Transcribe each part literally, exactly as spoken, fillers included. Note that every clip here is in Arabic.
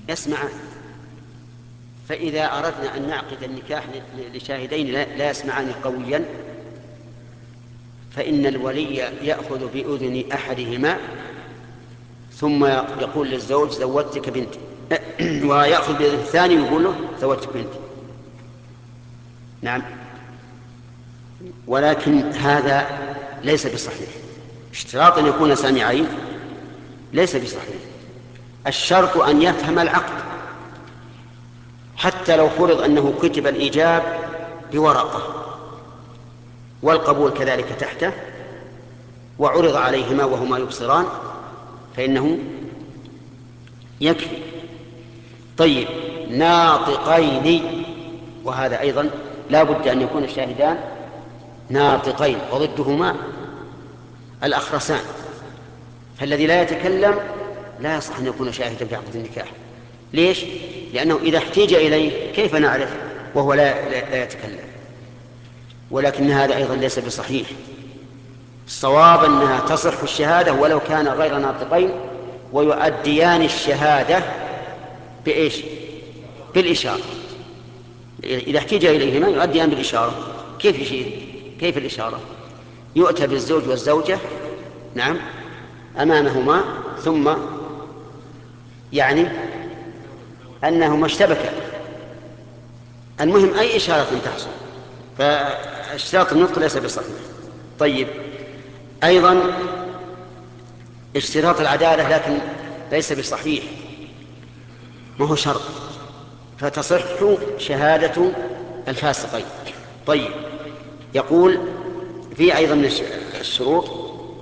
يسمعان. فإذا أردنا أن نعقد النكاح لشاهدين لا يسمعان قويا فإن الولي يأخذ بأذن أحدهما ثم يقول للزوج زوجتك بنتي، ويأخذ بأذن الثاني ويقول له زوجتك بنتي. نعم، ولكن هذا ليس بصحيح. اشتراط أن يكون سامعين ليس بصحيح. الشرط أن يفهم العقد، حتى لو فرض أنه كتب الإيجاب بورقة والقبول كذلك تحته وعرض عليهما وهما يبصران فإنه يكفي. طيب، ناطقين، وهذا أيضا لا بد أن يكون الشاهدان ناطقين، وضدهما الأخرسان. فالذي لا يتكلم لا يصح أن يكون شاهدا في عقد النكاح. ليش؟ لأنه إذا احتيج إليه كيف نعرف وهو لا, لا, لا يتكلم؟ ولكن هذا أيضا ليس بصحيح. الصواب أنها تصح الشهادة ولو كان غير ناطقين، ويؤديان الشهادة بإيش؟ بالإشارة. إذا احتيج إليهما يؤديان بالإشارة. كيف يشير؟ كيف الإشارة؟ يؤتى بالزوج والزوجة نعم أمامهما، ثم يعني أنهما اشتبكا. المهم أي إشارة تحصل، فاشتراط النطق ليس بصحيح. طيب، أيضا اشتراط العدالة لكن ليس بصحيح، ما هو شرط، فتصح شهادة الفاسقين. طيب، يقول في أيضا من الشروط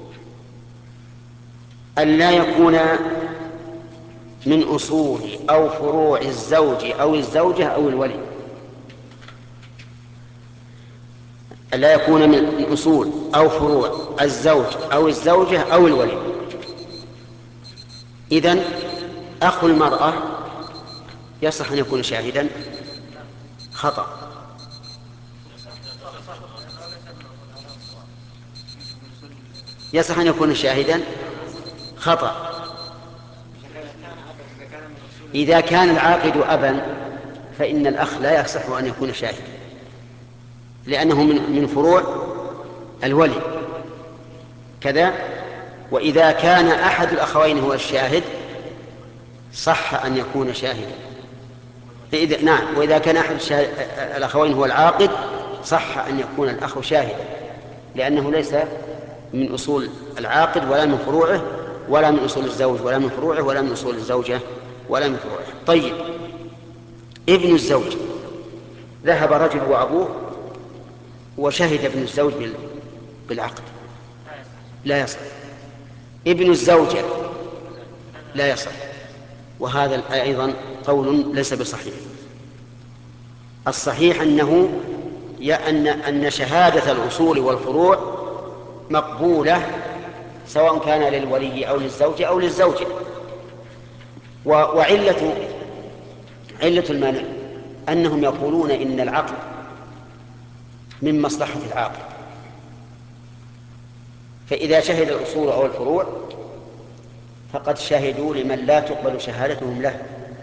أن لا يكون من أصول أو فروع الزوج أو الزوجة أو الولي. أن لا يكون من أصول أو فروع الزوج أو الزوجة أو الولي. إذن أخو المرأة يصح أن يكون شاهدا؟ خطأ. يصح أن يكون شاهدا؟ خطأ. إذا كان العاقد أبا فإن الأخ لا يصح أن يكون شاهدا، لأنه من فروع الولي كذا. وإذا كان أحد الأخوين هو الشاهد صح أن يكون شاهدا. إذا نعم، وإذا كان أحد الأخوين هو العاقد صح أن يكون الأخ شاهدا، لأنه ليس من أصول العاقد ولا من فروعه، ولا من أصول الزوج ولا من فروعه، ولا من أصول الزوجة ولا من فروعه. طيب، ابن الزوج، ذهب رجل وأبوه وشهد ابن الزوج بالعقد، لا يصح. ابن الزوجة لا يصح، وهذا أيضا قول ليس بصحيح. الصحيح أنه أن أن شهادة الأصول والفروع مقبولة سواء كان للولي أو للزوجة أو للزوجة. وعلة علة المانع أنهم يقولون إن العقد من مصلحة العاقل، فإذا شهد الأصول أو الفروع فقد شهدوا لمن لا تقبل شهادتهم له،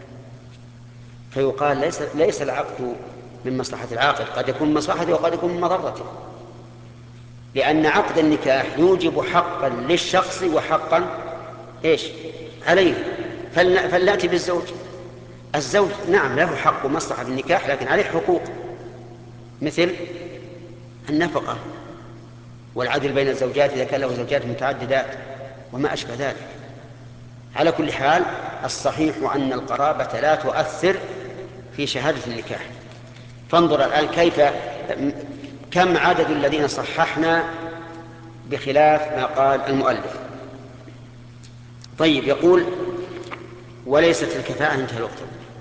فيقال ليس, ليس العقد من مصلحة العاقل، قد يكون من مصلحته وقد يكون من مضرته، لأن عقد النكاح يوجب حقا للشخص وحقا إيش عليه. فلنأتي بالزوج. الزوج نعم له حق ومصلحة بالنكاح، لكن عليه حقوق مثل النفقة والعدل بين الزوجات إذا كان له زوجات متعددات وما أشبه ذلك. على كل حال الصحيح أن القرابة لا تؤثر في شهادة النكاح. فانظر الآن كيف كم عدد الذين صححنا بخلاف ما قال المؤلف. طيب، يقول وليست الكفاءة. انتهى الوقت.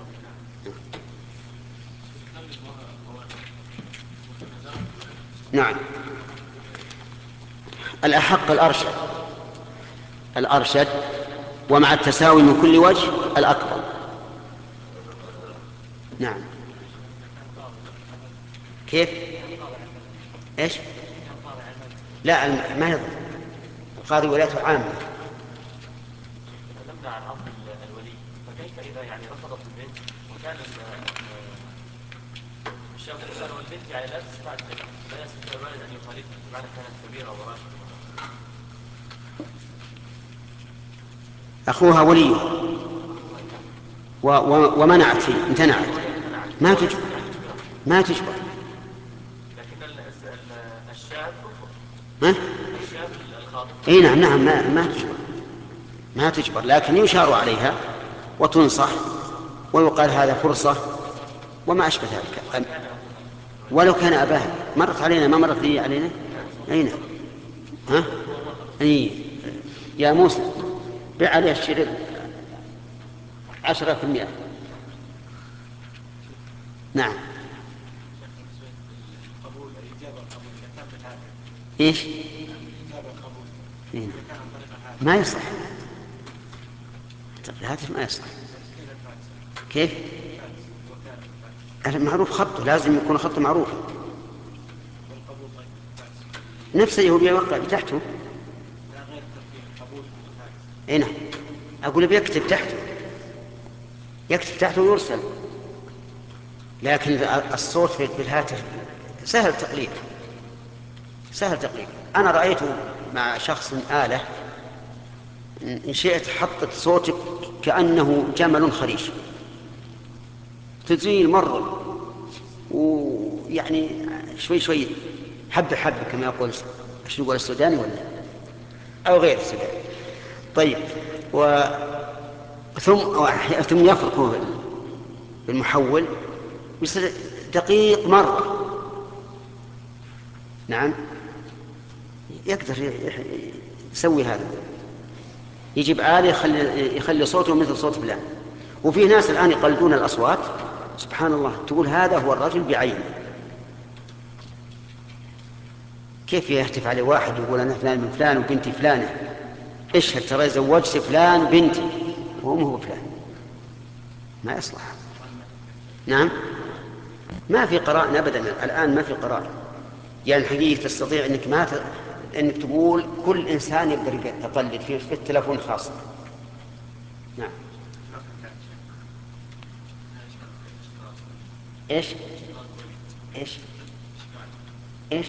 نعم، الأحق الأرشد الأرشد ومع التساوي من كل وجه الأكبر. نعم. كيف؟ إيش؟ لا، ما يضر. القاضي ولايته عامة. تكلمنا عن أصل الولي، فكيف إذا إذا يعني رفضت البنت وكان الشاب يسأل والبنت يعني لا تستطيع لا يستطيع الوالد أن يخالفها بمعنى كانت كبيرة وراشدة. أخوها ولي و... و... ومنعت فيه امتنعت ما تجبر ما تجبر. لكن الشاب ها؟ الشاب الخاطب اي نعم نعم ما, ما تجبر ما تجبر لكن يشار عليها وتنصح ويقال هذا فرصة وما أشبه ذلك. ولو كان أباها مرت علينا ما مرت لي علينا أين ها أي يا موسى بيع عليه الشريط عشرة في المئة. نعم ايش ما يصح الهاتف ما يصح. كيف المعروف خطه لازم يكون خطه معروف نفسه يهودي يوقع تحته. اي نعم اقول بيكتب تحته يكتب تحته ويرسل. لكن الصوت في الهاتف سهل تقليد سهل تقليد. انا رايته مع شخص آلة ان شئت حطت صوتك كأنه جمل خريش تزيل مرة ويعني شوي شوي حبة حبة كما يقول شو يقول السوداني ولا أو غير السوداني. طيب و ثم ثم يفرق بالمحول يصير دقيق مرة. نعم يقدر يسوي هذا يجيب آلة يخلي يخلي صوته مثل صوت فلان. وفي ناس الآن يقلدون الأصوات سبحان الله تقول هذا هو الرجل بعينه. كيف يهتف عليه واحد يقول أنا فلان من فلان وبنتي فلانة اشهد ترى زوجت فلان بنتي وهو هو فلان ما يصلح. نعم ما في قرائن أبدا الآن ما في قرائن يعني حقيقة تستطيع أنك ما ت... أنك تقول كل إنسان يقدر يقلد في, في التلفون خاصة. نعم ايش ايش ايش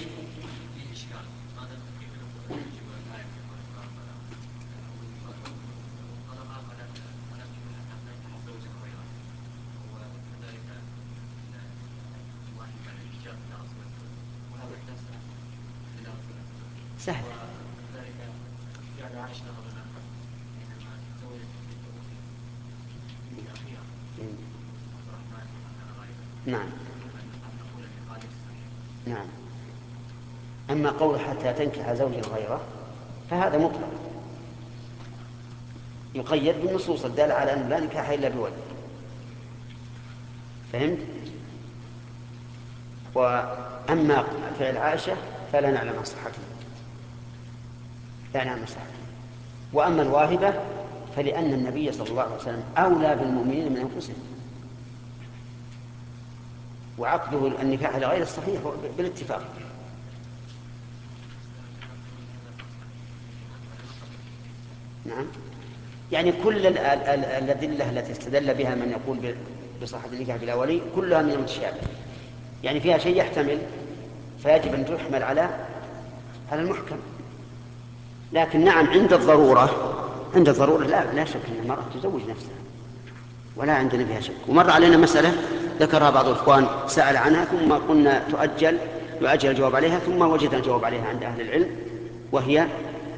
سهل نعم نعم. أما قول حتى تنكح زوجا غيره فهذا مطلق يقيد بالنصوص الدالة على أن لا نكاح إلا بولي. فهمت؟ وأما فعل عائشة فلا نعلم مصلحته لا نعلم مصلحته. وأما الواهبة فلأن النبي صلى الله عليه وسلم أولى بالمؤمنين من أنفسهم وعقده النكاح لغير الصحيح بالاتفاق. نعم يعني كل الأدلة التي استدل بها من يقول بصحة النكاح بلا ولي كلها من المتشابه يعني فيها شيء يحتمل فيجب أن تحمل على على المحكم. لكن نعم عند الضرورة عند الضرورة لا لا شك أن المرأة تزوج نفسها ولا عندنا فيها شك. ومر علينا مسألة ذكرها بعض الإخوان سأل عنها ثم قلنا تؤجل يؤجل الجواب عليها ثم وجدنا الجواب عليها عند أهل العلم وهي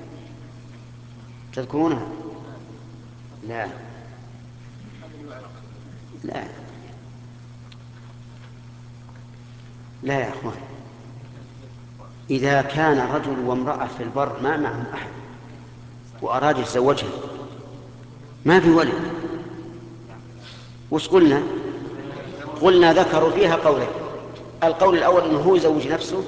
تذكرونها لا لا لا يا أخوان إذا كان رجل وامرأة في البر ما معهم أحد وأراد يتزوجها ما في ولي وش قلنا قلنا ذكروا فيها قولين. القول الأول أنه هو يزوج نفسه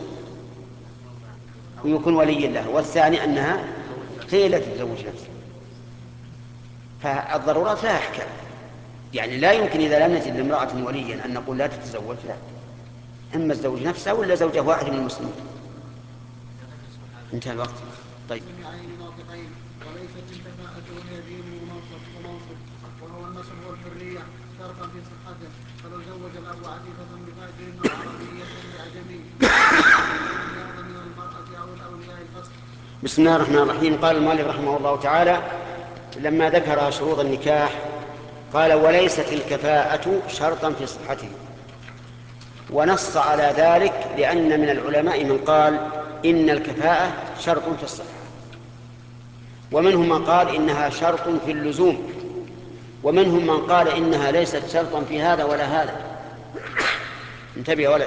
ويكون ولي له والثاني أنها هي التي تزوج نفسها. فالضرورات لا أحكام يعني لا يمكن إذا لم نجد لامرأة وليا أن نقول لا تتزوج لا إما الزوج نفسه ولا زوجه واحد من المسلمين. انتهى الوقت. طيب وليست الكفاءة واليقين ومنصب وهو النسب والحرية شرطا في صحته، فلو زوج الأب عفيفة بفاجر أو عربية لأعجمي هذا من المرأة أو الأولياء الفسق. بسم الله الرحمن الرحيم. قال المؤلف رحمه الله تعالى لما ذكر شروط النكاح قال وليست الكفاءة شرطا في صحته، ونص على ذلك لأن من العلماء من قال إن الكفاءة شرط في الصحة، ومنهم من قال إنها شرط في اللزوم، ومنهم من قال إنها ليست شرطا في هذا ولا هذا. انتبه يا ولد.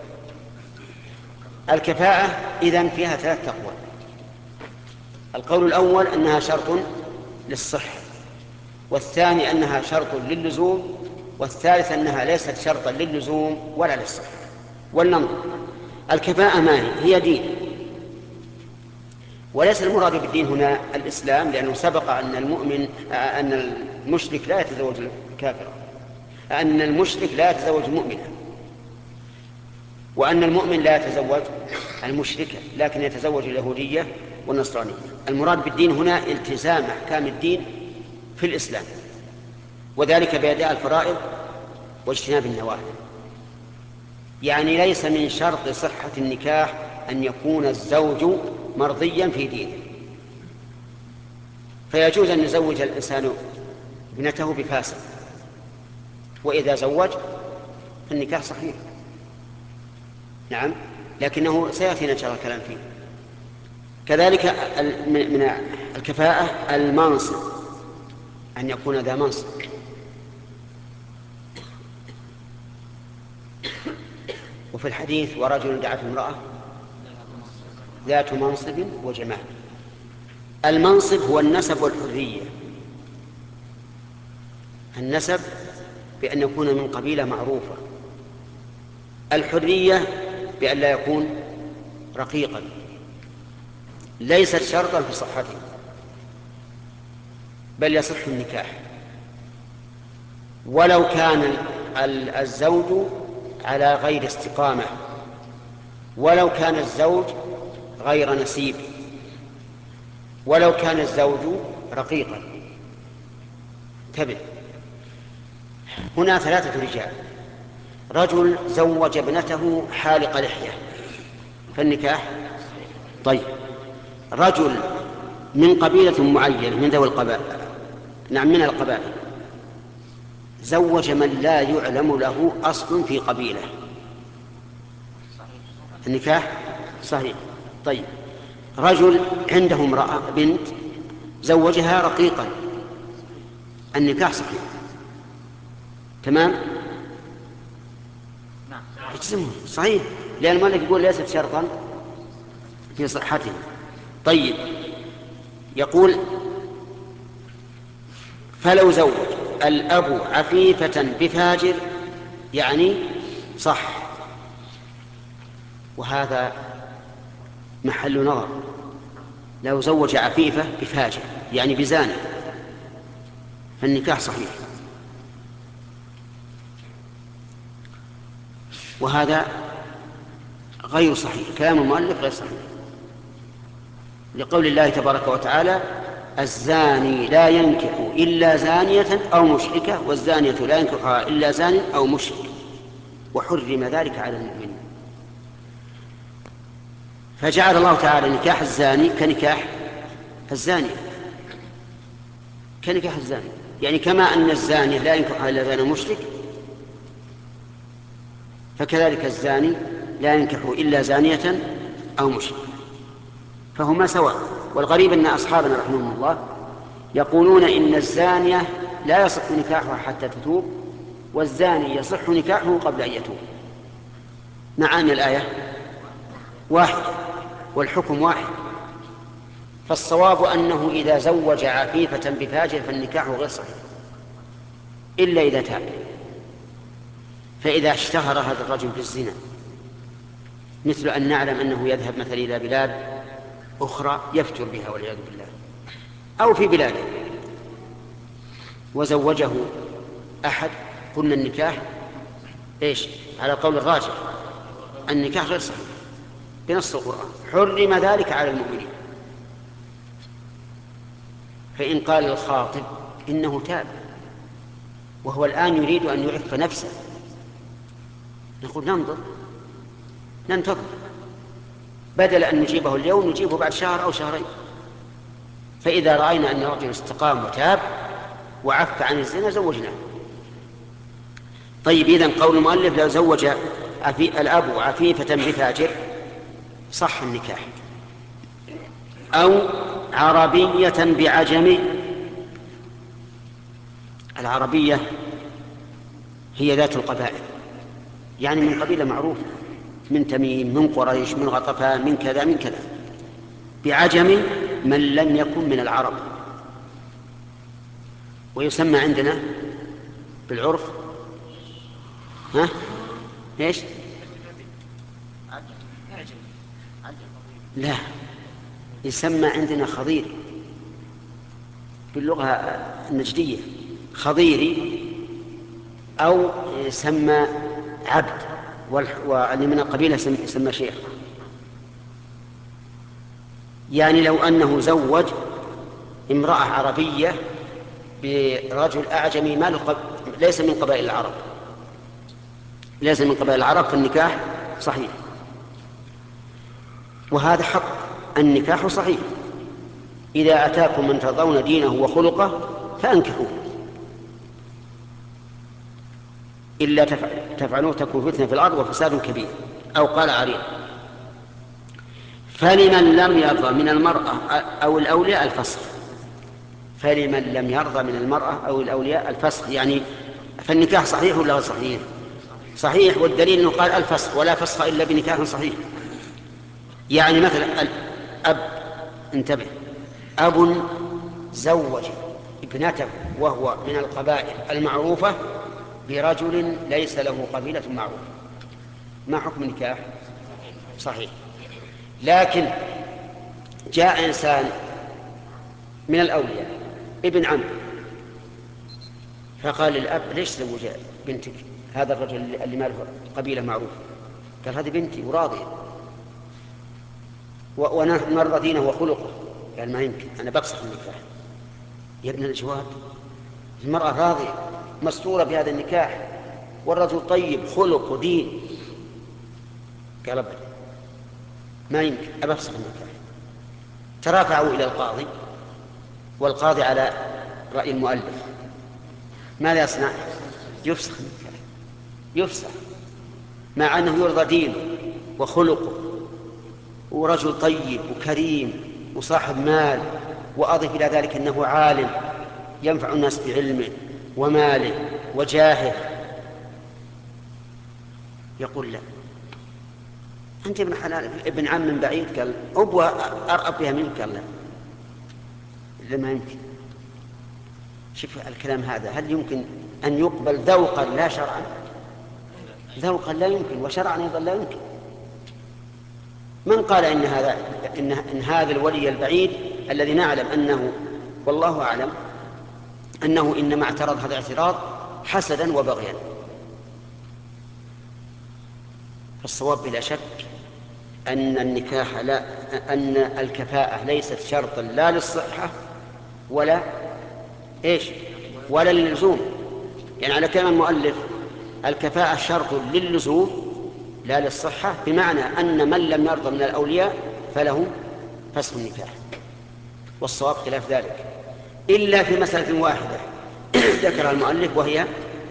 الكفاءة إذن فيها ثلاث أقوال. القول الأول أنها شرط للصحة، والثاني أنها شرط للزوم، والثالث أنها ليست شرطا للزوم ولا للصحة. ولننظر الكفاءة ما هي؟ هي دين، وليس المراد بالدين هنا الإسلام، لأنه سبق أن المؤمن أن المشرك لا يتزوج الكافر، أن المشرك لا يتزوج المؤمنة، وأن المؤمن لا يتزوج المشركة لكن يتزوج اليهودية والنصرانية. المراد بالدين هنا التزام أحكام الدين في الإسلام، وذلك بأداء الفرائض واجتناب النواهي. يعني ليس من شرط صحة النكاح أن يكون الزوج مرضيا في دينه، فيجوز أن يزوج الإنسان ابنته بفاسق، وإذا زوج فالنكاح صحيح. نعم، لكنه سيأتينا إن شاء الله الكلام فيه. كذلك من الكفاءة المنصب، أن يكون ذا منصب. وفي الحديث ورجل دعته امرأة ذات منصب وجمال. المنصب هو النسب والحرية. النسب بأن يكون من قبيلة معروفة، الحرية بأن لا يكون رقيقا. ليست شرطا في صحته، بل يصح النكاح ولو كان الزوج على غير استقامة، ولو كان الزوج غير نسيب، ولو كان الزوج رقيقا. انتبه، هنا ثلاثة رجال. رجل زوج ابنته حالق لحية فالنكاح طيب. رجل من قبيلة معينة من ذوي القبائل، نعم من القبائل، زوج من لا يعلم له أصل في قبيلة، النكاح صحيح. طيب، رجل عنده امرأة بنت زوجها رقيقا، النكاح صحيح. تمام، صحيح، لأن المؤلف يقول ليست شرطا في صحته. طيب، يقول فلو زوج الأب عفيفة بفاجر يعني صح، وهذا محل نظر. لو زوج عفيفة بفاجر يعني بزاني فالنكاح صحيح، وهذا غير صحيح. كلام المؤلف غير صحيح لقول الله تبارك وتعالى الزاني لا ينكح إلا زانية أو مشركة والزانية لا ينكحها إلا زان أو مشرك وحرم ذلك على المؤمنين. فجعل الله تعالى نكاح الزاني كنكاح الزانية، كنكاح الزاني، يعني كما أن الزانية لا ينكحها إلا زان مشرك فكذلك الزاني لا ينكح إلا زانية أو مشرك، فهما سواء. والغريب أن أصحابنا رحمهم الله يقولون إن الزانية لا يصح نكاحها حتى تتوب، والزاني يصح نكاحه قبل أن يتوب، مع أن الآية واحد والحكم واحد. فالصواب أنه إذا زوج عفيفة بفاجر فالنكاح غير صحيح إلا إذا تاب. فإذا اشتهر هذا الرجل بالزنا، مثل أن نعلم أنه يذهب مثلا إلى بلاد أخرى يفتر بها والعياذ بالله، أو في بلاده وزوجه أحد، قلنا النكاح إيش على القول الراجح النكاح غير صحيح بنص القرآن، حرم ذلك على المؤمنين. فإن قال الخاطب إنه تاب وهو الآن يريد أن يعف نفسه، نقول ننظر ننتظر، بدل أن نجيبه اليوم نجيبه بعد شهر أو شهرين. فإذا رأينا أن الرجل استقام وتاب وعف عن الزنا زوجناه. طيب، إذن قول المؤلف لو زوج الأب عفيفة بفاجر صح النكاح، أو عربية بعجمي. العربية هي ذات القبائل، يعني من قبيلة معروفة، من تميم، من قريش، من غطفان، من كذا من كذا. بعجم من لم يكن من العرب، ويسمى عندنا بالعرف ها ايش؟ لا، يسمى عندنا خضيري باللغة النجدية، خضيري، أو يسمى عبد، واللي من القبيلة يسمى شيخ. يعني لو أنه زوج امرأة عربية برجل أعجمي ما ليس من قبائل العرب، ليس من قبائل العرب، فالنكاح صحيح، وهذا حق، النكاح صحيح. إذا أتاكم من ترضون دينه وخلقه فأنكحوه، إلا تفعلوه تكون فتنة في الأرض وفساد كبير. أو قال عريض: فلمن لم يرضى من المرأة أو الأولياء الفسخ. فلمن لم يرضى من المرأة أو الأولياء الفسخ، يعني فالنكاح صحيح ولا غير صحيح؟ صحيح، والدليل أنه قال الفسخ، ولا فسخ إلا بنكاح صحيح. يعني مثلا الأب، انتبه، أب زوج ابنته وهو من القبائل المعروفة برجل ليس له قبيلة معروفة، ما حكم النكاح؟ صحيح. لكن جاء إنسان من الأولياء ابن عم، فقال للأب: ليش زوج بنتك هذا الرجل اللي ما له قبيلة معروفة؟ قال: هذه بنتي وراضية ونرضى دينه وخلقه. قال: ما يمكن، أنا بفسخ النكاح. يا ابن الجواب، المرأة راضية مستورة بهذا النكاح، والرجل طيب خلق ودين. قال: أبدا، ما يمكن، أبفسخ النكاح. ترافعوا إلى القاضي، والقاضي على رأي المؤلف ماذا يصنع؟ يفسخ النكاح، يفسخ، مع أنه يرضى دينه وخلقه ورجل طيب وكريم وصاحب مال، وأضف إلى ذلك أنه عالم ينفع الناس بعلمه وماله وجاهه. يقول: لا، أنت ابن حلال، ابن عم من بعيد. قال: أبوى أرأب بها منك. قال: لا، إذا ما يمكن. شوف الكلام هذا، هل يمكن أن يقبل ذوقا لا شرعا؟ ذوقا لا يمكن، وشرعا أيضا لا يمكن. من قال إن هذا إن, إن هذا الولي البعيد الذي نعلم أنه والله أعلم أنه إنما اعترض هذا الاعتراض حسدا وبغيا؟ فالصواب بلا شك أن النكاح لا أن الكفاءة ليست شرطا لا للصحة ولا إيش ولا للزوم. يعني على كلام المؤلف الكفاءة شرط للزوم لا للصحة، بمعنى أن من لم يرضى من الأولياء فله فسخ النكاح، والصواب خلاف ذلك، إلا في مسألة واحدة ذكرها المؤلف، وهي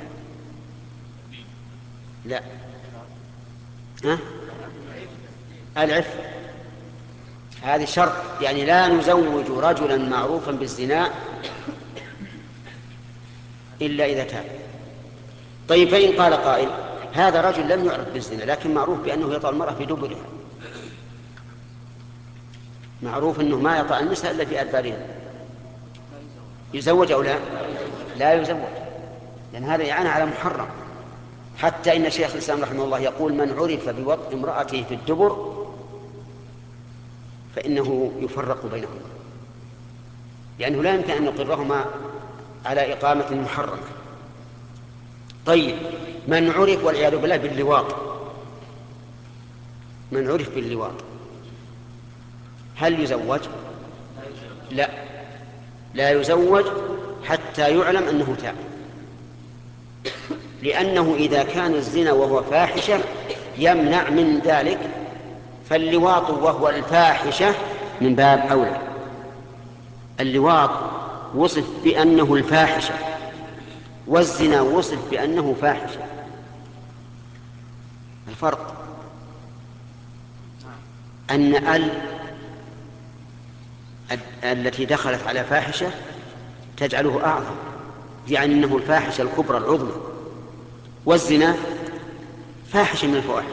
لا ها؟ العفة. هذه شرط، يعني لا نزوج رجلا معروفا بالزنا إلا إذا تاب. طيب، فإن قال قائل: هذا رجل لم يعرف بالزنا لكن معروف بأنه يطأ المرأة في دبرها، معروف أنه ما يطأ النساء إلا في أدبارها، يزوج أو لا؟ لا يزوج، لأن هذا يعانى على محرم. حتى إن شيخ الإسلام رحمه الله يقول: من عرف بوطء امرأته في الدبر فإنه يفرق بينهما، لأنه لا يمكن أن يقرهما على إقامة محرمة. طيب، من عرف والعياذ بالله باللواط، من عرف باللواط هل يزوج؟ لا، لا يزوج حتى يعلم أنه تاب. لأنه إذا كان الزنا وهو فاحشة يمنع من ذلك، فاللواط وهو الفاحشة من باب أولى. اللواط وصف بأنه الفاحشة، والزنا وصف بأنه فاحشة. الفرق أن ال التي دخلت على فاحشة تجعله أعظم، يعني أنه الفاحشة الكبرى العظمى، والزنا فاحشة من الفواحش.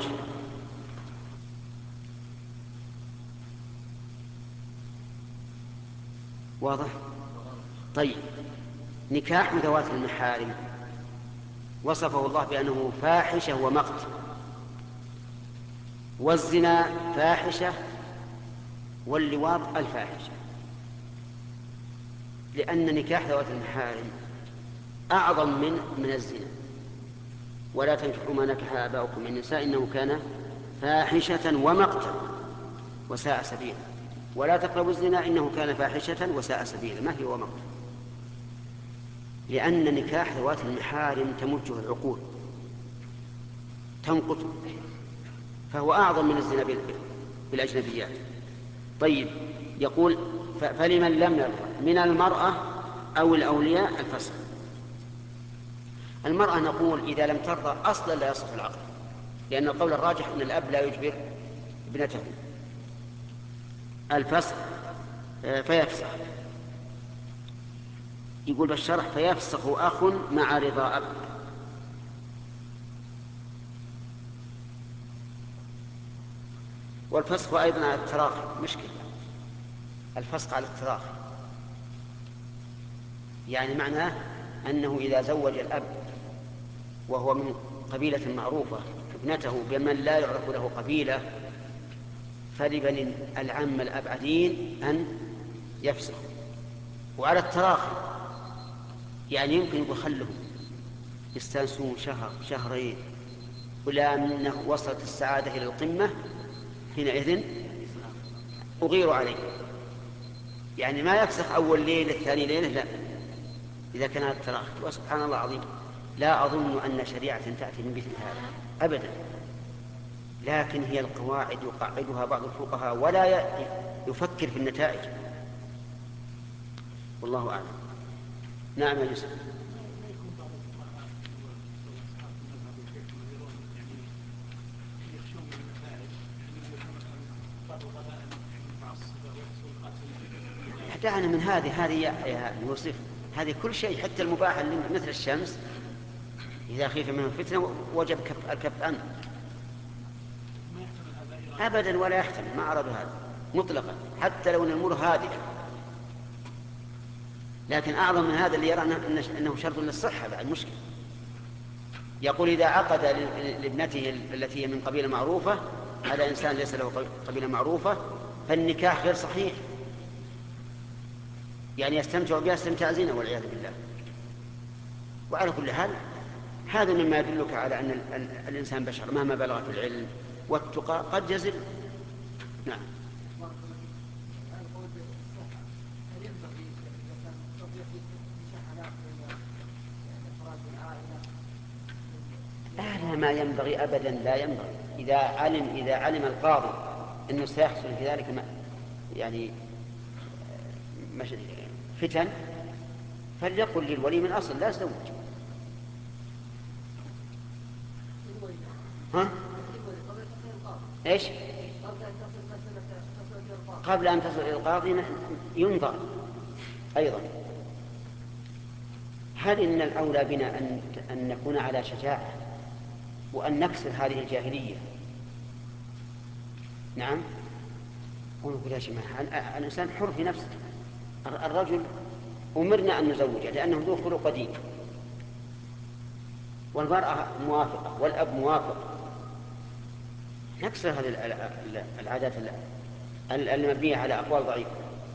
واضح؟ طيب، نكاح ذوات المحارم وصفه الله بأنه فاحشة ومقت، والزنا فاحشة، واللواط الفاحشة، لأن نكاح ذوات المحارم أعظم من من الزنا. ولا تنكحوا ما نكح آباؤكم من النساء إنه كان فاحشة ومقتا وساء سبيلا، ولا تقربوا الزنا إنه كان فاحشة وساء سبيلا. ما هي ومقتا؟ لأن نكاح ذوات المحارم تمجه العقول، تنقض، فهو أعظم من الزنا بالأجنبيات. طيب، يقول فلمن لم يرضى من المرأة أو الأولياء الفسخ. المرأة نقول إذا لم ترضى أصلا لا يصح العقد، لأن القول الراجح أن الأب لا يجبر ابنته الفسخ فيفسخ. يقول بالشرح فيفسخ أخ مع رضا أب. والفسخ أيضا على التراخي مشكلة. الفسخ على التراخي يعني معناه أنه إذا زوج الأب وهو من قبيلة معروفة ابنته بمن لا يعرف له قبيلة، فلبني العم الأبعدين أن يفسخ. وعلى التراخي يعني يمكن يخلهم يستانسون شهر شهرين، ولا منه وصلت السعادة إلى القمة، حينئذ أغير عليه. يعني ما يفسخ أول ليلة الثاني ليلة، لا، إذا كان التراخي. وسبحان الله العظيم لا أظن أن شريعة تأتي من مثل هذا أبدا، لكن هي القواعد يقعدها بعض الفقهاء ولا يفكر في النتائج. والله أعلم. نعم يا يوسف. دعنا من هذه هذه يا يوسف، هذه كل شيء حتى المباح مثل الشمس إذا خيف منه فتنة وجب الكف عنه أبدا، ولا يحتمل، ما أرادوا هذا مطلقا حتى لو أن الأمور هادئة. لكن أعظم من هذا اللي يرى أنه شرط للصحة بعد مشكلة. يقول إذا عقد لابنته التي هي من قبيلة معروفة على إنسان ليس له قبيلة معروفة فالنكاح غير صحيح، يعني يستمتع بها استمتاع زنا والعياذ بالله. وعلى كل حال هذا مما يدلك على أن الإنسان بشر مهما بلغ في العلم والتقى قد يزل. نعم. لا، ما ينبغي أبدا، لا ينبغي. إذا علم إذا علم القاضي أنه سيحصل في ذلك ما يعني مش فتن فليقل للولي من أصل لا يزوج. ها؟ إيش؟ قبل أن تصل إلى القاضي ينظر أيضا هل إن الأولى بنا أن أن نكون على شجاعة وأن نكسر هذه الجاهلية. نعم. ونقول يا جماعة الإنسان حر في نفسه. الرجل أمرنا أن نزوجه لأنه ذو خلق دين، والمرأة موافقة والأب موافق. نكسر هذه العادات المبنية على أقوال ضعيفة.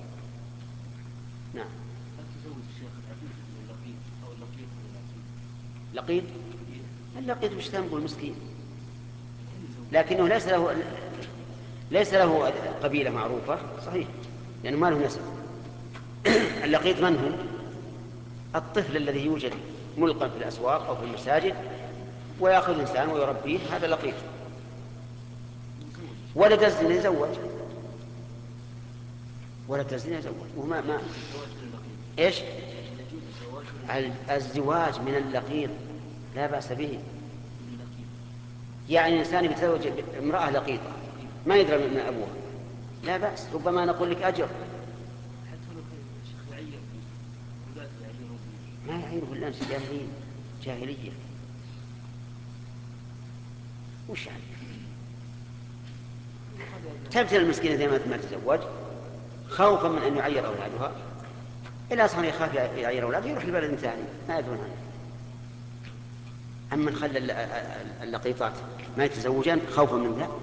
نعم. هل تزوج الشيخ العفيف اللقيط أو اللقيط لقيط؟ اللقيط مش تنقل مسكين، لكنه ليس له ليس له قبيلة معروفة صحيح لأنه ما له نسب. اللقيط من هو؟ الطفل الذي يوجد ملقا في الأسواق أو في المساجد ويأخذ إنسان ويربيه، هذا لقيط. ولد الزنا يزوج، ولد الزنا يزوج وما ما إيش الزواج من اللقيط لا بأس به. يعني الإنسان يتزوج امرأة لقيطة ما يدري من أبوها، لا بأس، ربما نقول لك أجر. ما يعيره الآن جاهلين، جاهلية. وش يعني تبتل المسكينة زي ما تزوج خوفا من أن يعير أولادها، إلا صار يخاف يعير أولاده يروح لبلد ثاني ما يدرون عنه. أما نخلي اللقيطات ما يتزوجان خوفا من ذا.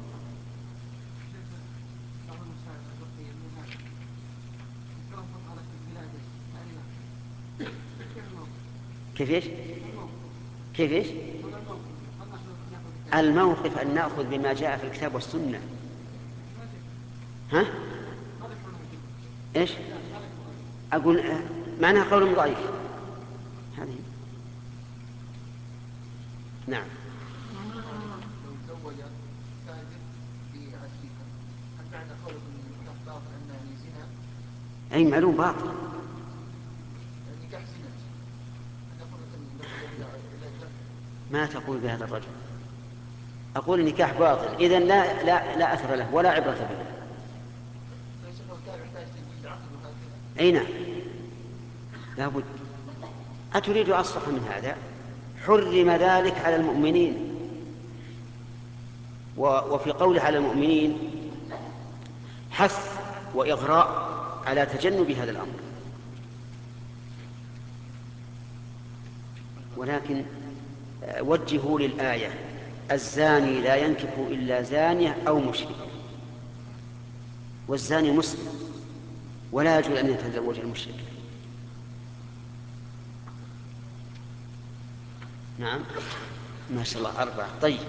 كيف ايش؟ كيف ايش؟ الموقف أن نأخذ بما جاء في الكتاب والسنة. ها؟ ايش؟ أقول معناها قول ضعيف هذه. نعم. لو تزوج تاجر في عسيكا هل بعد قولكم النكاح باطل أنه زنا؟ أي معلوم باطل. النكاح زنا ما تقول بهذا الرجل. أقول النكاح باطل إذن لا لا لا أثر له ولا عبرة به. أي نعم لابد. أتريد أصح من هذا؟ حرم ذلك على المؤمنين. وفي قوله على المؤمنين حث وإغراء على تجنب هذا الأمر. ولكن وجهوا للآية الزاني لا ينكح إلا زانية أو مشرك، والزاني مسلم ولا يجوز أن يتزوج المشرك. نعم ما شاء الله أربعة. طيب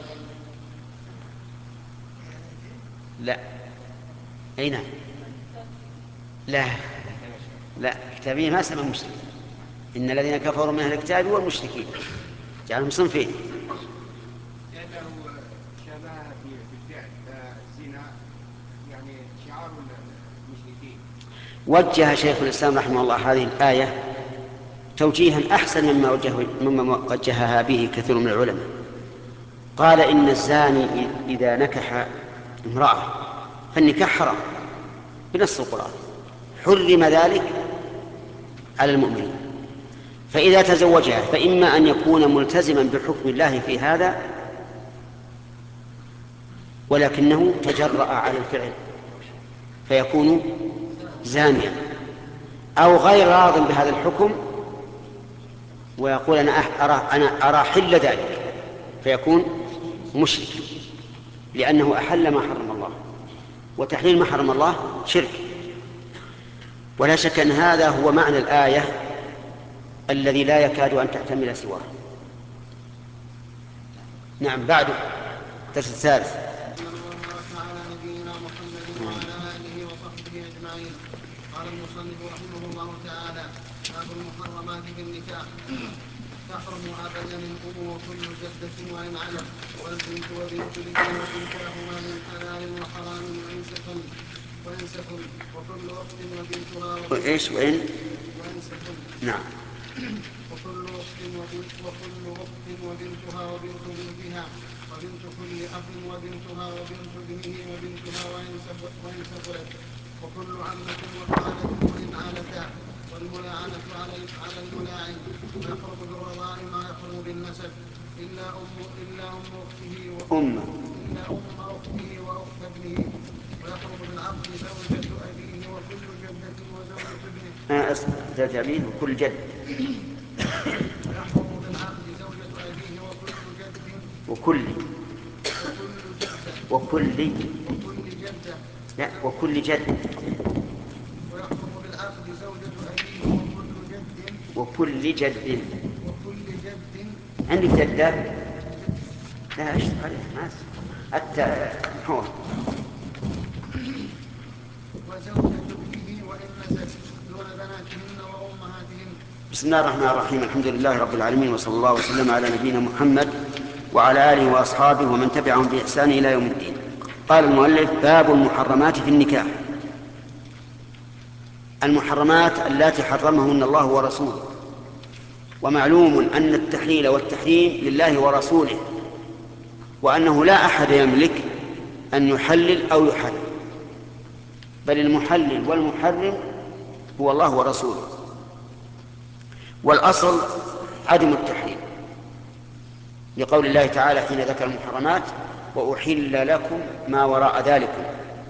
لا أي نعم لا لا كتابية ما سمى مشرك. إن الذين كفروا من أهل الكتاب والمشركين جعلهم صنفين. لأنه شبه بالفعل الزنا يعني شعار المشركين. وجه شيخ الإسلام رحمه الله هذه الآية توجيها أحسن مما وجه مما وجهها به كثير من العلماء. قال إن الزاني إذا نكح امرأة فالنكاح حرام بنص القرآن، حرم ذلك على المؤمنين. فإذا تزوجها فإما أن يكون ملتزما بحكم الله في هذا ولكنه تجرأ على الفعل فيكون زانيا، أو غير راض بهذا الحكم ويقول أنا أرى, أنا أرى حل ذلك فيكون مشرك، لأنه أحل ما حرم الله، وتحليل ما حرم الله شرك. ولا شك أن هذا هو معنى الآية الذي لا يكاد أن تحتمل سواه. نعم بعد الدرس الثالث. على نبينا محمد وعلى آله وصحبه أجمعين. قال المصنف رحمه الله تعالى: باب المحرمات في النكاح. تحرم أبدا الأم وكل جدة وإن علم، والبنت وبنت الابن وبنتاهما من حلال وحرام وإن سكن وإن سكن وكل أخت وبنتها وإيش وإن وإن سكن. نعم. وكل أخت وبنت وكل أخت وبنتها وبنت بنتها وبنت كل أخ وبنتها وبنت ابنه وبنتها وإن سفلت، وكل عمة وخالة وإن علتا، والملاعنة على على الملاعن. ويحرم بالرضاع ما يحرم بالنسب إلا أم إلا أم أخته أم إلا أم أخته وأخت ابنه. ويحرم بالعقد زوجة أبيه وكل جدة وزوجة ابنه. آه زوجة أبيه وكل جد. ويحرم بالعقد زوجة أبيه وكل جد وكل وكل جدة وكل وكل جدة لا وكل جد. ويحرم بالعقد زوجة أبيه وكل جد وكل جد. وكل جد عندك جدة؟ لا اشتغل عليه ما حتى هو. وزوجة ابنه وإن نزل دون بناتهن وأمهاتهن. بسم الله الرحمن الرحيم. الحمد لله رب العالمين، وصلى الله وسلم على نبينا محمد وعلى آله وأصحابه ومن تبعهم بإحسان إلى يوم الدين. قال المؤلف: باب المحرمات في النكاح. المحرمات التي حرمهن الله ورسوله. ومعلوم أن التحليل والتحريم لله ورسوله، وأنه لا أحد يملك أن يحلل أو يحرم، بل المحلل والمحرم هو الله ورسوله. والأصل عدم التحريم، لقول الله تعالى حين ذكر المحرمات: وأحل لكم ما وراء ذلكم،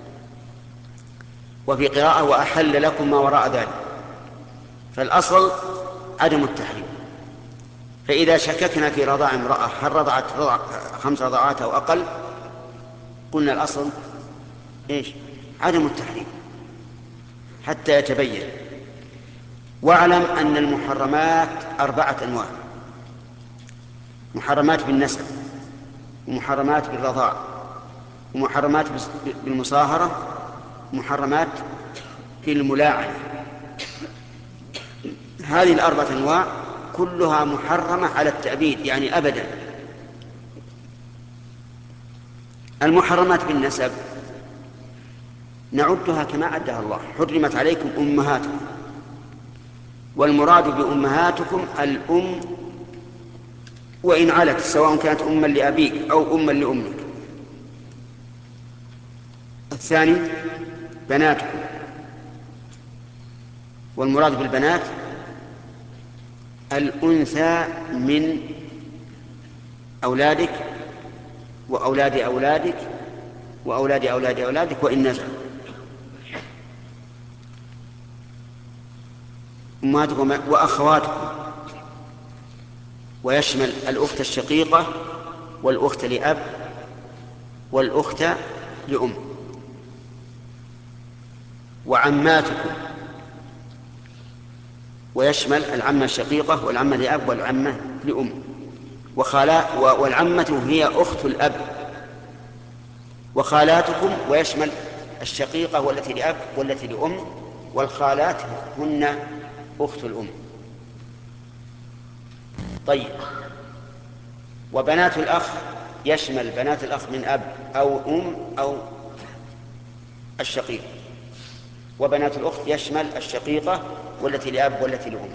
وفي قراءة: وأحل لكم ما وراء ذلك. فالأصل عدم التحريم. فإذا شككنا في رضاع امرأة هل رضعت رضع خمس رضعات أو أقل، قلنا الأصل إيش؟ عدم التحريم حتى يتبين. واعلم أن المحرمات أربعة أنواع: محرمات بالنسب، ومحرمات بالرضاع، ومحرمات بالمصاهرة، ومحرمات بالملاعنة. هذه الأربعة أنواع كلها محرمة على التأبيد، يعني أبدا. المحرمات بالنسب نعدها كما عدها الله: حرمت عليكم أمهاتكم. والمراد بأمهاتكم الأم وإن علت، سواء كانت أما لأبيك أو أما لأمك. الثاني بناتكم، والمراد بالبنات الأنثى من أولادك وأولاد أولادك وأولاد أولاد أولادك وإن نزل. أمهاتكم وأخواتكم، ويشمل الأخت الشقيقة والأخت لأب والأخت لأم. وعماتكم، ويشمل العمة الشقيقة والعمة لأب والعمة لأم. وخالا والعمة هي أخت الأب. وخالاتكم، ويشمل الشقيقة والتي لأب والتي لأم، والخالات هن أخت الأم. طيب، وبنات الأخ يشمل بنات الأخ من أب أو أم أو الشقيق. وبنات الأخت يشمل الشقيقة والتي لأب والتي لأم.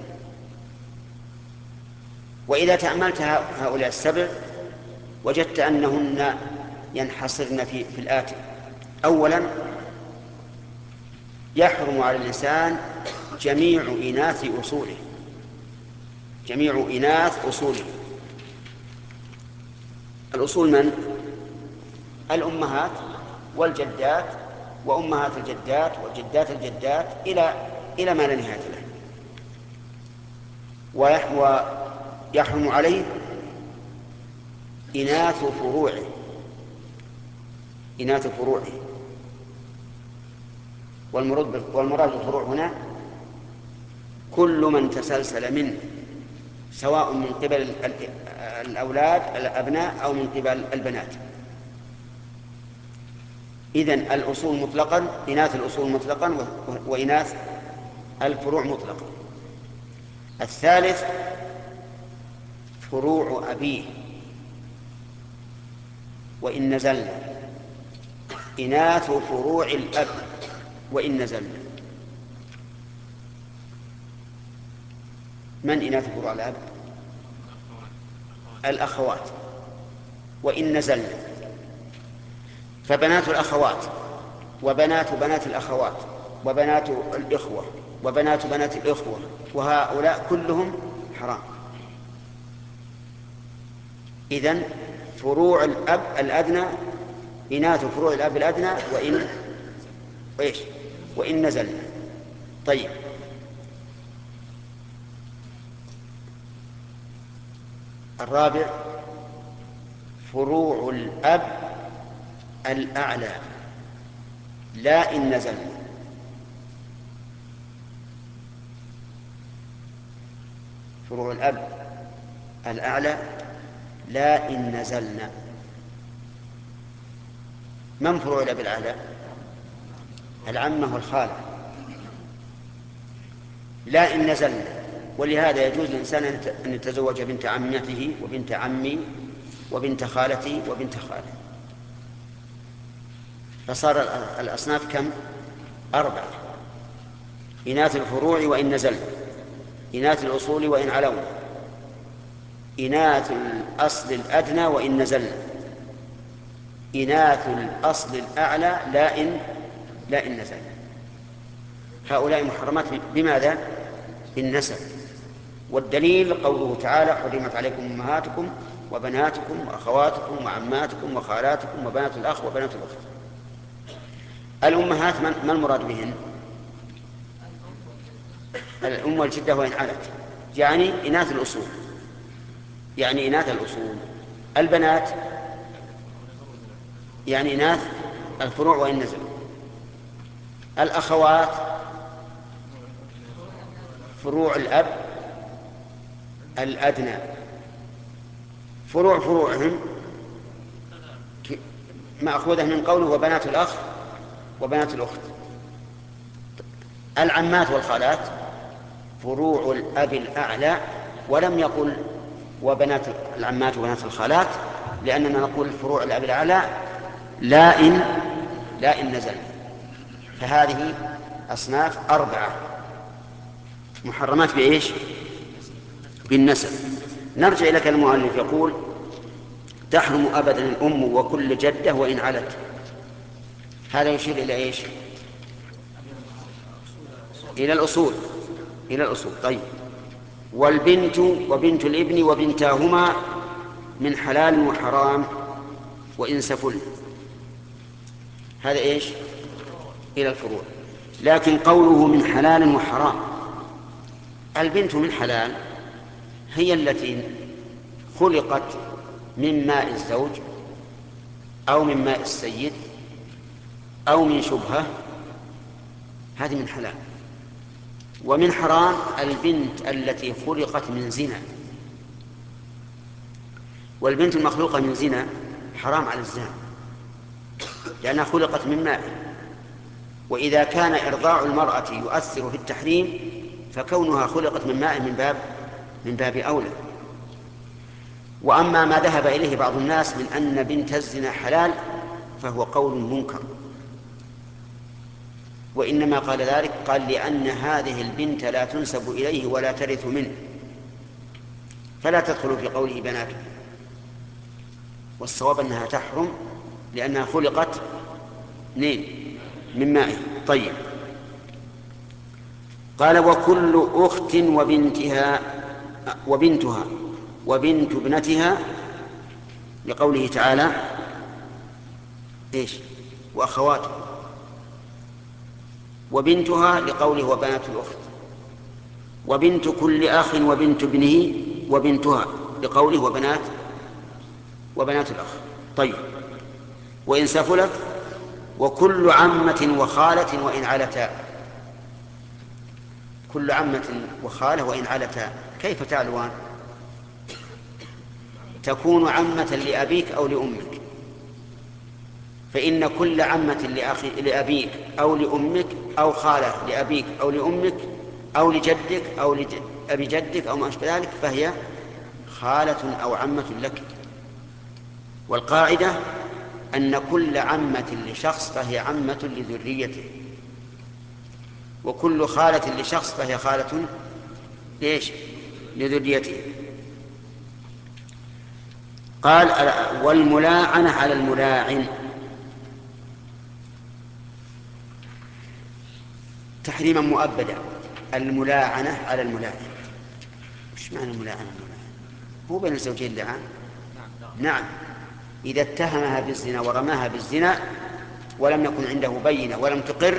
وإذا تأملت هؤلاء السبع وجدت أنهن ينحصرن في, في الآتي: أولا، يحرم على الإنسان جميع إناث أصوله، جميع إناث أصوله. الأصول من؟ الأمهات والجدات وأمهات الجدات وجدات الجدات إلى إلى ما لا نهاية له. ويحرم عليه إناث فروعه، إناث فروعه. والمراد بالفروع هنا كل من تسلسل منه، سواء من قبل الأولاد الأبناء أو من قبل البنات. إذن الأصول مطلقا، إناث الأصول مطلقا، وإناث الفروع مطلقا. الثالث فروع أبيه وإن نزلنا، إناث فروع الأب وإن نزلنا. من إناث فروع الأب؟ الأخوات وإن نزلنا. فبنات الأخوات وبنات بنات الأخوات وبنات الإخوة وبنات بنات الإخوة وهؤلاء كلهم حرام. إذن فروع الأب الأدنى إناث فروع الأب الأدنى وإن وإيش وإن نزلنا. طيب، الرابع فروع الأب الأعلى لا إن نزلنا. فروع الأب الأعلى لا إن نزلنا. من فروع الأب الأعلى؟ العمة والخالة. لا إن نزلنا ولهذا يجوز للإنسان أن يتزوج بنت عمته وبنت عمي وبنت خالتي وبنت خاله، فصار الأصناف كم؟ أربعة: إناث الفروع وإن نزل، إناث الأصول وإن علون، إناث الأصل الأدنى وإن نزل، إناث الأصل الأعلى لا إن لا إن نزل. هؤلاء محرمات بماذا؟ بالنسب. والدليل قوله تعالى: حرمت عليكم أمهاتكم وبناتكم وأخواتكم وعماتكم وخالاتكم وبنات الأخ وبنات الأخت. الأمهات ما المراد بهن؟ الأم والجدة وإن علت، يعني إناث الأصول، يعني إناث الأصول. البنات يعني إناث الفروع وإن نزل. الأخوات فروع الأب الأدنى. فروع فروعهم مأخوذة من قوله: وبنات الأخ وبنات الأخت. العمات والخالات فروع الأب الأعلى، ولم يقل وبنات العمات وبنات الخالات، لأننا نقول فروع الأب الأعلى لا إن لا إن نزل. فهذه أصناف أربعة محرمات بإيش؟ بالنسب. نرجع إلى كلام المؤلف يقول: تحرم أبدا الأم وكل جدة وإن علت. هذا يشير إلى إيش؟ إلى الأصول، إلى الأصول. طيب: والبنت وبنت الابن وبنتاهما من حلال وحرام وإن سفل. هذا إيش؟ إلى الفروع. لكن قوله من حلال وحرام، البنت من حلال هي التي خلقت من ماء الزوج أو من ماء السيد أو من شبهة، هذه من حلال. ومن حرام البنت التي خلقت من زنا، والبنت المخلوقة من زنا حرام على الزنا لأنها خلقت من ماء. وإذا كان إرضاع المرأة يؤثر في التحريم، فكونها خلقت من ماء من باب من باب أولى. وأما ما ذهب إليه بعض الناس من أن بنت الزنا حلال فهو قول منكر، وإنما قال ذلك قال لأن هذه البنت لا تنسب إليه ولا ترث منه، فلا تدخل في قوله بناته. والصواب أنها تحرم لأنها خلقت من مائه. طيب: قال: وكل أخت وبنتها وبنتها وبنت ابنتها، لقوله تعالى: إيش؟ وأخواته. وبنتها لقوله: وبنات الأخت. وبنت كل أخ وبنت ابنه وبنتها لقوله: وبنات وبنات الأخ. طيب: وإن سفلت. وكل عمة وخالة وإن علتا. كل عمة وخالة وإن علتا، كيف تعلوان؟ تكون عمة لأبيك أو لأمك، فإن كل عمة لأخي لأبيك أو لأمك أو خالة لأبيك أو لأمك أو لجدك أو لأبي جدك أو ما أشبه ذلك فهي خالة أو عمة لك. والقاعدة أن كل عمة لشخص فهي عمة لذريته، وكل خالة لشخص فهي خالة ليش؟ لذريته. قال: والملاعنة على الملاعن. تحريما مؤبدا. الملاعنة على الملاعن. وش معنى الملاعنة؟ هو بين الزوجين لعان؟ نعم، إذا اتهمها بالزنا ورماها بالزنا ولم يكن عنده بينة ولم تقر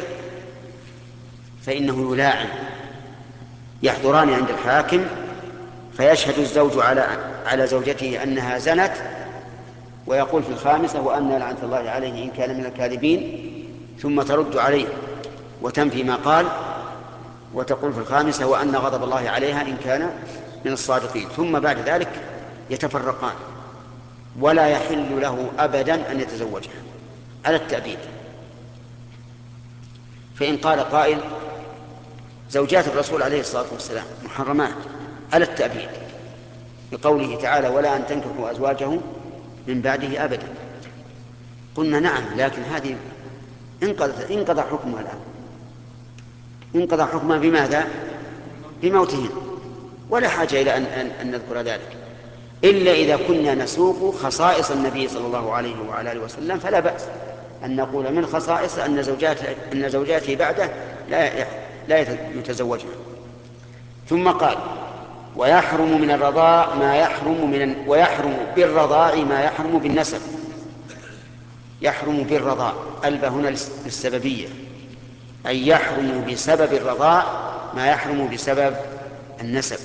فإنه يلاعن. يحضران عند الحاكم فيشهد الزوج على على زوجته أنها زنت، ويقول في الخامسة: وأن لعنة الله عليه إن كان من الكاذبين، ثم ترد عليه وتنفي ما قال، وتقول في الخامسة: وأن غضب الله عليها إن كان من الصادقين. ثم بعد ذلك يتفرقان، ولا يحل له أبدا أن يتزوجها على التأبيد. فإن قال قائل: زوجات الرسول عليه الصلاة والسلام محرمات على التأبيد بقوله تعالى ولا أن تنكحوا أزواجه من بعده أبدا. قلنا نعم، لكن هذه انقضى انقضى حكمها الآن، انقضى حكمها بماذا؟ بموتهن، ولا حاجة إلى أن, أن, أن نذكر ذلك، إلا إذا كنا نسوق خصائص النبي صلى الله عليه وعلى آله وسلم فلا بأس أن نقول من خصائص أن زوجاته, أن زوجاته بعده لا, لا يتزوجها. ثم قال ويحرم من الرضاع ما يحرم من ويحرم بالرضاع ما يحرم بالنسب. يحرم بالرضاع، الباء هنا للسببية، أي يحرم بسبب الرضاع ما يحرم بسبب النسب.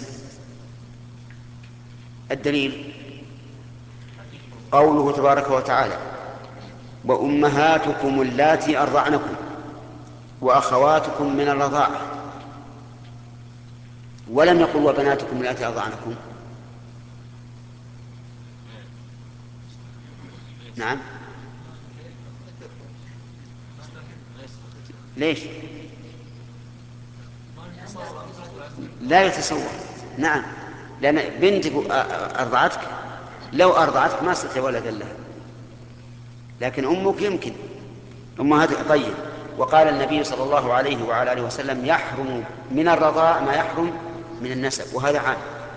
الدليل قوله تبارك وتعالى وأمهاتكم اللاتي أرضعنكم وأخواتكم من الرضاعة، ولم يقل وبناتكم اللاتي أرضعنكم. نعم، ليش؟ لا يتصور. نعم، لأن بنتك أرضعتك، لو أرضعتك ما استطيع ولدا لها، لكن أمك يمكن. أمهاتك طيب. وقال النبي صلى الله عليه وعلى آله وسلم يحرم من الرضاع ما يحرم من النسب، وهذا عام.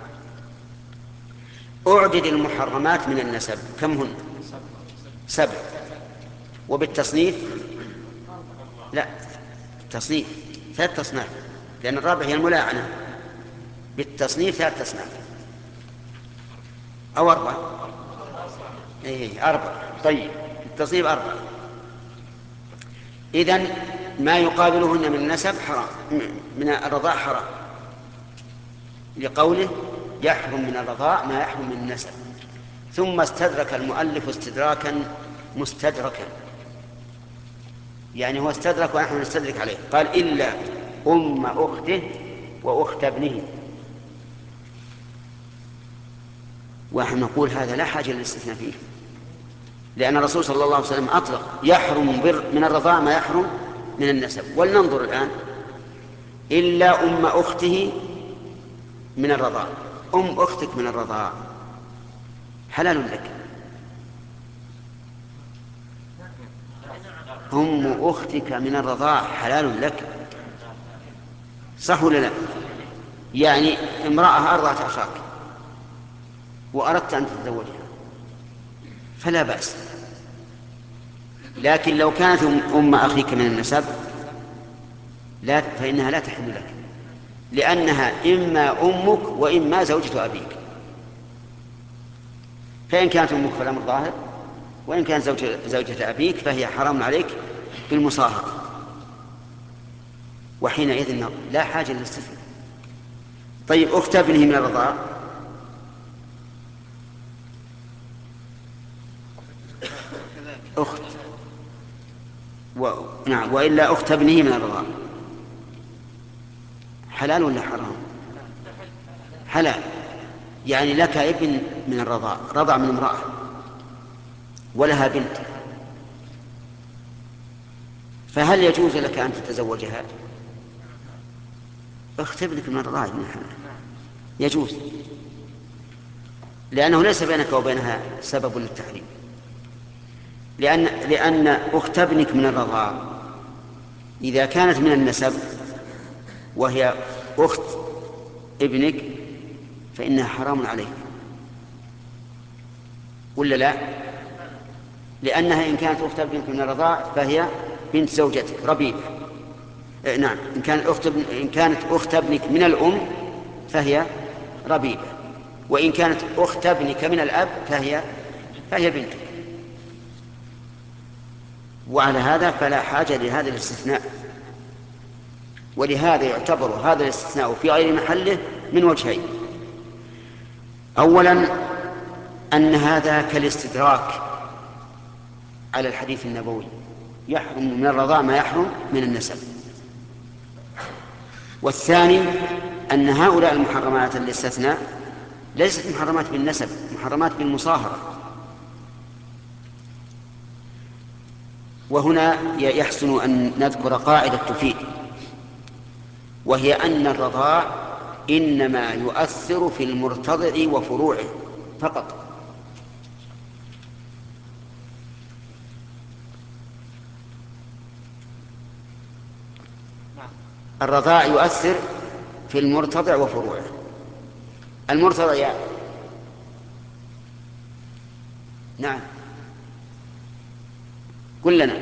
أعدد المحرمات من النسب كم هن؟ سبع. وبالتصنيف لا، التصنيف ثلاث تصنيف، لأن الرابع هي الملاعنة. بالتصنيف ثلاث تصنيف أو أربعة. إيه أربعة. طيب التصنيف أربعة. إذن ما يقابلهن من النسب حرام، من الرضاع حرام، لقوله يحرم من الرضاع ما يحرم من النسب. ثم استدرك المؤلف استدراكا مستدركا، يعني هو استدرك ونحن نستدرك عليه. قال إلا أم أخته وأخت ابنه، ونحن نقول هذا لا حاجة للاستثناء فيه، لأن الرسول صلى الله عليه وسلم أطلق يحرم من الرضاع ما يحرم من النسب. ولننظر الآن إلا أم أخته من الرضاع. أم أختك من الرضاع حلال لك. أم أختك من الرضاع حلال لك، صح ولا لا؟ يعني امرأة أرضعت أخاك وأردت أن تتزوجها فلا بأس، لكن لو كانت أم أخيك من النسب لا، فإنها لا تحل لك، لأنها إما أمك وإما زوجة أبيك. فإن كانت أمك فالأمر ظاهر، وإن كانت زوجة, زوجة أبيك فهي حرام عليك بالمصاهرة، وحينئذ لا حاجة للاستثناء. طيب أخت ابنه من الرضاع أخت و... نعم، وإلا أخت ابنه من الرضاع حلال ولا حرام؟ حلال. يعني لك ابن من الرضاع، رضع من امرأة ولها بنت، فهل يجوز لك أن تتزوجها؟ أخت ابنك من الرضاع يجوز، لأنه ليس بينك وبينها سبب للتحريم، لأن لأن أخت ابنك من الرضاع إذا كانت من النسب وهي أخت ابنك فإنها حرام عليك، ولا لا؟ لأنها إن كانت أخت ابنك من الرضاع فهي بنت زوجتك ربيبة. إيه نعم، إن كانت أخت ابن... إن كانت أخت ابنك من الأم فهي ربيبة، وإن كانت أخت ابنك من الأب فهي فهي بنتك. وعلى هذا فلا حاجة لهذا الاستثناء، ولهذا يعتبر هذا الاستثناء في غير محله من وجهين. أولا أن هذا كالاستدراك على الحديث النبوي يحرم من الرضاع ما يحرم من النسب. والثاني أن هؤلاء المحرمات الاستثناء ليست محرمات بالنسب، محرمات بالمصاهرة. وهنا يحسن أن نذكر قاعدة تفيد وهي أن الرضاع إنما يؤثر في المرتضع وفروعه فقط. الرضاع يؤثر في المرتضع وفروعه. المرتضع يعني نعم كلنا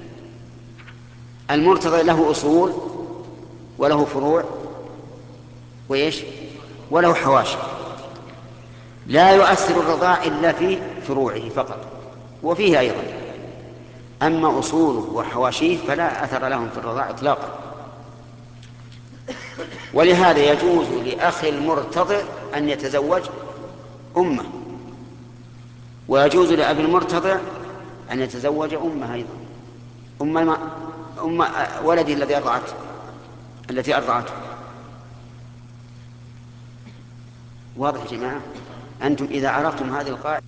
المرتضع له أصول وله فروع وإيش وله حواشي. لا يؤثر الرضاع إلا في فروعه فقط وفيه أيضا، أما أصوله وحواشيه فلا أثر لهم في الرضاع إطلاقا. ولهذا يجوز لأخ المرتضع أن يتزوج أمه، ويجوز لأبي المرتضع أن يتزوج أمه أيضا، أم, الم... أم ولدي الذي أرضعته التي أرضعته. واضح يا جماعة؟ أنتم إذا عرفتم هذه القاعدة